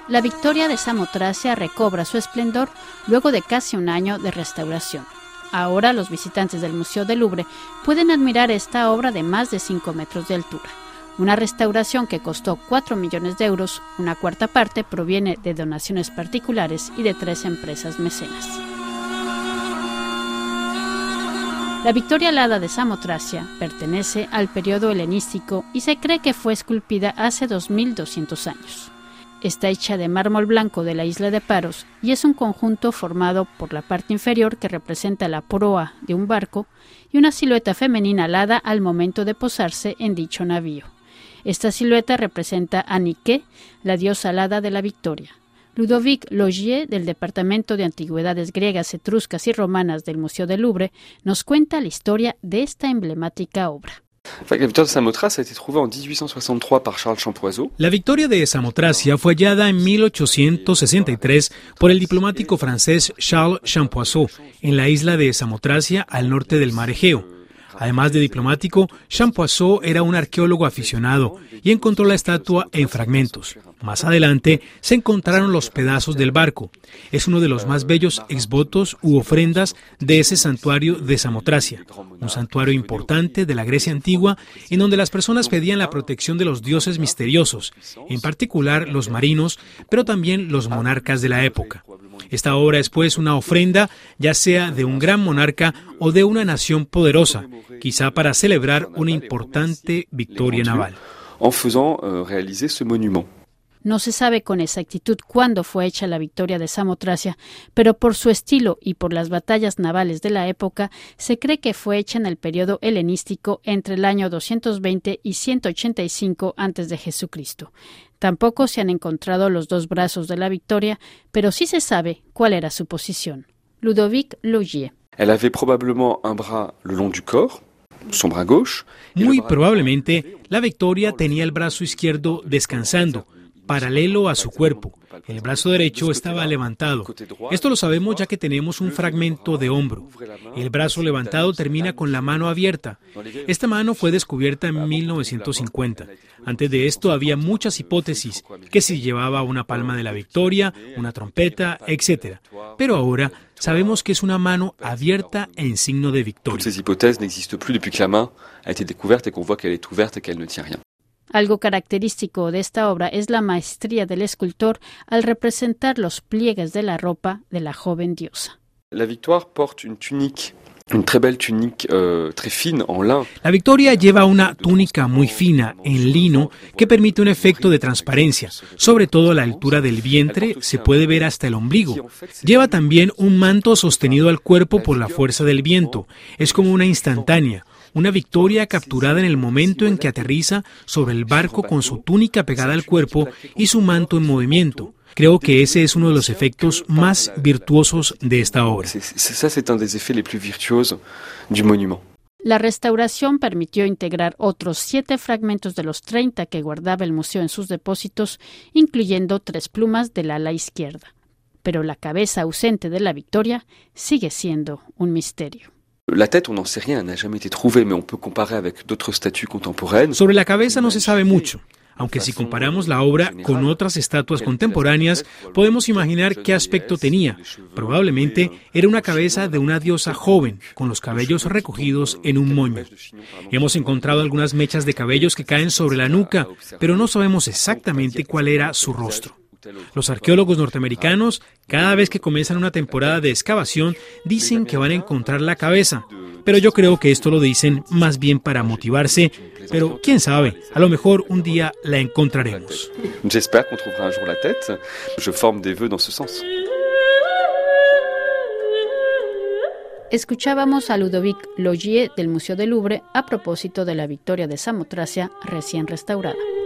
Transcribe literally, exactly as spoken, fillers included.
La Victoria de Samotracia recobra su esplendor luego de casi un año de restauración. Ahora los visitantes del Museo del Louvre pueden admirar esta obra de más de cinco metros de altura. Una restauración que costó cuatro millones de euros, una cuarta parte proviene de donaciones particulares y de tres empresas mecenas. La Victoria alada de Samotracia pertenece al periodo helenístico y se cree que fue esculpida hace dos mil doscientos años. Está hecha de mármol blanco de la isla de Paros y es un conjunto formado por la parte inferior que representa la proa de un barco y una silueta femenina alada al momento de posarse en dicho navío. Esta silueta representa a Nike, la diosa alada de la Victoria. Ludovic Logier, del Departamento de Antigüedades Griegas, Etruscas y Romanas del Museo del Louvre, nos cuenta la historia de esta emblemática obra. La Victoria de Samotracia a été trouvée en mil ochocientos sesenta y tres par Charles Champoiseau. La Victoria de Samotracia fue hallada en mil ochocientos sesenta y tres por el diplomático francés Charles Champoiseau en la isla de Samotracia al norte del mar Egeo. Además de diplomático, Champoiseau era un arqueólogo aficionado y encontró la estatua en fragmentos. Más adelante se encontraron los pedazos del barco. Es uno de los más bellos exvotos u ofrendas de ese santuario de Samotracia, un santuario importante de la Grecia antigua en donde las personas pedían la protección de los dioses misteriosos, en particular los marinos, pero también los monarcas de la época. Esta obra es pues una ofrenda, ya sea de un gran monarca o de una nación poderosa, quizá para celebrar una importante victoria naval. En faisant euh, réaliser ce monument. No se sabe con exactitud cuándo fue hecha la Victoria de Samotracia, pero por su estilo y por las batallas navales de la época, se cree que fue hecha en el periodo helenístico entre el año doscientos veinte y ciento ochenta y cinco antes de Jesucristo. Tampoco se han encontrado los dos brazos de la Victoria, pero sí se sabe cuál era su posición. Ludovic Logier. Elle avait probablement un bras le long du corps, son bras gauche. Muy probablemente, la Victoria tenía el brazo izquierdo descansando, paralelo a su cuerpo. El brazo derecho estaba levantado. Esto lo sabemos ya que tenemos un fragmento de hombro. El brazo levantado termina con la mano abierta. Esta mano fue descubierta en mil novecientos cincuenta. Antes de esto había muchas hipótesis, que si llevaba una palma de la Victoria, una trompeta, etcétera. Pero ahora sabemos que es una mano abierta en signo de victoria. Toutes ces hypothèses n'existent plus depuis que la main a été découverte et qu'on voit qu'elle est ouverte et qu'elle ne tient rien. Algo característico de esta obra es la maestría del escultor al representar los pliegues de la ropa de la joven diosa. La Victoire porte une tunique, une très belle tunique euh, très fine en lin. La Victoria lleva una túnica muy fina en lino que permite un efecto de transparencia, sobre todo a la altura del vientre se puede ver hasta el ombligo. Lleva también un manto sostenido al cuerpo por la fuerza del viento. Es como una instantánea. Una Victoria capturada en el momento en que aterriza sobre el barco con su túnica pegada al cuerpo y su manto en movimiento. Creo que ese es uno de los efectos más virtuosos de esta obra. Ça, c'est un des effets les plus virtuoses du monument. La restauración permitió integrar otros siete fragmentos de los treinta que guardaba el museo en sus depósitos, incluyendo tres plumas del ala izquierda. Pero la cabeza ausente de la Victoria sigue siendo un misterio. La tête, on n'en sait rien, n'a jamais été trouvée, mais on peut comparer avec d'autres statues contemporaines. Sobre la cabeza no se sabe mucho, aunque si comparamos la obra con otras estatuas contemporáneas, podemos imaginar qué aspecto tenía. Probablemente era una cabeza de una diosa joven, con los cabellos recogidos en un moño. Hemos encontrado algunas mechas de cabellos que caen sobre la nuca, pero no sabemos exactamente cuál era su rostro. Los arqueólogos norteamericanos, cada vez que comienzan una temporada de excavación, dicen que van a encontrar la cabeza, pero yo creo que esto lo dicen más bien para motivarse, pero quién sabe, a lo mejor un día la encontraremos. J'espère qu'on trouvera un jour la tête. Je forme des vœux dans ce sens. Escuchábamos a Ludovic Logier del Museo del Louvre a propósito de la Victoria de Samotracia recién restaurada.